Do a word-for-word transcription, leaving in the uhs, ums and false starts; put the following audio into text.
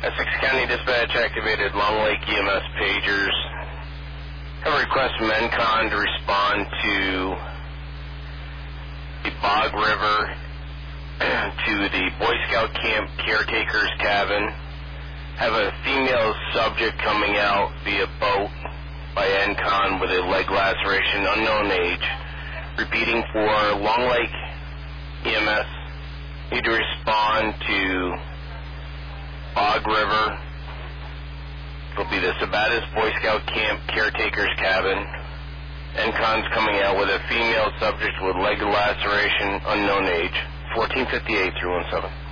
Essex County Dispatch activated Long Lake E M S pagers. Have a request from ENCON to respond to the Bog River to the Boy Scout Camp Caretaker's Cabin. Have a female subject coming out via boat by ENCON with a leg laceration, unknown age. Repeating for Long Lake E M S, need to respond to Bog River. It'll be the Sabatis Boy Scout Camp Caretaker's Cabin. ENCON's coming out with a female subject with leg laceration, unknown age. fourteen fifty-eight, three one seven.